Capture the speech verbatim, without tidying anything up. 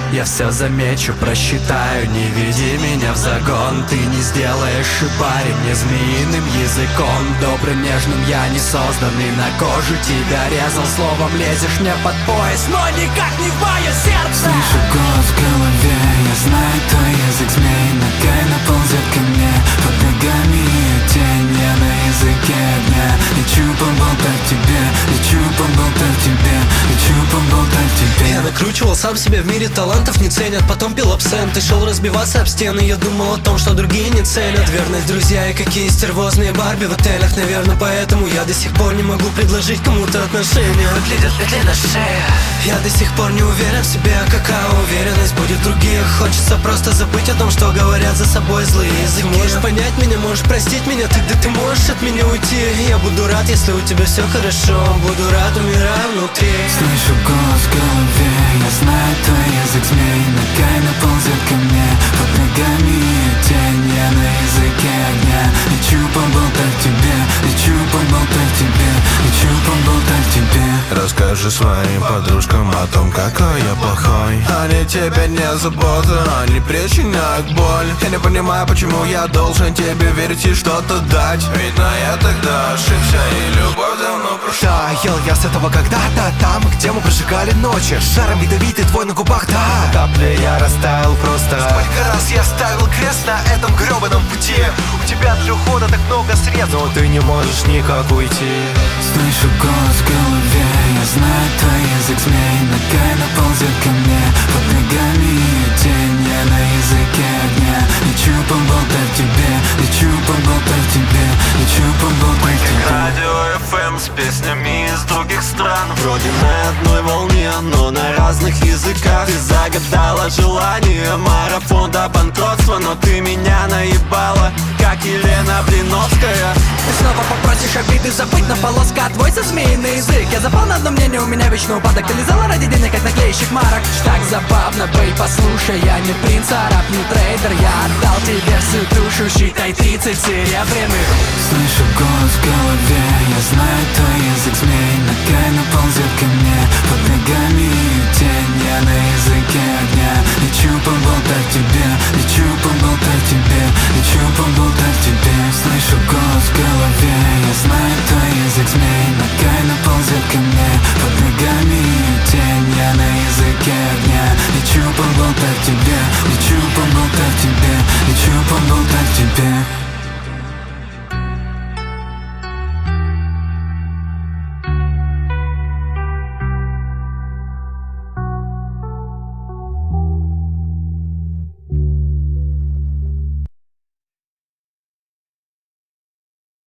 Я все замечу, просчитаю, не веди меня в загон. Ты не сделаешь и парень мне змеиным языком. Добрым, нежным я не создан, и на кожу тебя резал. Словом лезешь мне под пояс, но никак не в мое сердце. Слышу голос в голове, я знаю твой язык змей. Ногами ползет ко мне, под ногами ее тень. Я на языке огня, лечу поболтать тебе, лечу поболтать тебе, лечу поболтать тебе. Я накручивал сам себе, в мире талантов не ценят. Потом пил абсент и шел разбиваться об стены. Я думал о том, что другие не ценят. Верность, друзья и какие стервозные Барби в отелях. Наверное, поэтому я до сих пор не могу предложить кому-то отношения. Выглядят петли на шее. Я до сих пор не уверен в себе, а какая уверенность будет в других. Хочется просто забыть о том, что говорят за собой злые языки. Ты можешь понять меня, можешь простить меня, тогда ты можешь от меня уйти. Я буду рад, если у тебя все хорошо, буду рад, умирая внутри. Слышу голос в голове, я знаю твой язык змей. Ногами ползет ко мне, под ногами ее тень. Я на языке огня, лечу поболтать тебе, лечу поболтать тебе, лечу поболтать тебе. Расскажи своим подружкам о том, какой я плохой. Они тебе не забота, они причиняют боль. Я не понимаю, почему я должен тебе верить и что-то дать. Видно, я тогда ошибся, и любовь давно прошла. Да, ел я с этого когда-то, там, где мы прожигали ночи. Шаром ядовитый твой на губах, да. Капли я растаял просто. Сколько раз я ставил крест на этом гребаном пути. У тебя для ухода так много средств, но ты не можешь никак уйти. Слышу голос в голове, я знаю твой язык змей. Ногами ползет ко мне, под ногами ее тень. Я на языке огня, лечу поболтать тебе, лечу поболтать тебе, лечу поболтать тебе. Радио эф эм с песнями из других стран. Вроде на одной волне, но на разных языках. Ты загадала желание, марафон до банкротства. Но ты меня наебала, как Елена Блиновская. Ты снова попросишь обиды забыть, но полоска твой со змеиный язык. Я запал на одно мнение, у меня вечный упадок. Ты лизала ради денег, как наклейщик марок. Так забавно, бей, послушай, я не принц, а раб, не трейдер. Я отдал тебе всю душу, считай тридцать серебряных. Слышу голос в голове, я знаю твой язык змей. Ногами ползет ко мне, под ногами ее тень. Я на языке огня, лечу поболтать тебе, лечу поболтать тебе, лечу поболтать тебе. Слышу голос в голове, я знаю твой язык змей. Ногами ползет ко мне, под ногами ее тень. Я на языке огня, лечу поболтать тебе, лечу поболтать тебе, лечу поболтать тебе.